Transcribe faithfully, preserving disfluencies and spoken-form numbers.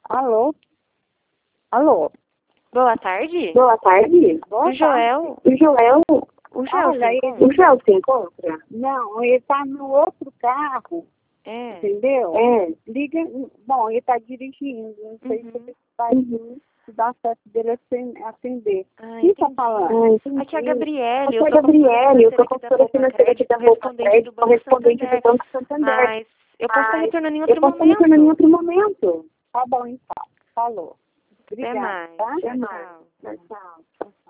Alô? Alô? Boa tarde. Boa tarde. Boa O Joel. O Joel. O Joel Olha, se ele- encontra? O Joel se encontra? Não, ele tá no outro carro, É. entendeu? É. Liga, bom, ele tá dirigindo, não sei Uhum. se ele vai Uhum. dar certo dele aten- atender. Ah, Quem tá entendi. falando? Ah, entendi. Aqui é a Gabriele, Aqui eu é a sou Gabriele, eu sou consultora consultora financeira aqui da Poupa correspondente Crédito, do Banco correspondente do Santander. Banco Santander. Mas eu posso estar Mas retornando em eu outro posso estar retornando em momento. outro momento. Tá bom, então. Falou. Até Obrigada, mais. tá? Tchau, Até mais. tchau. Tchau, tchau. Tchau, tchau.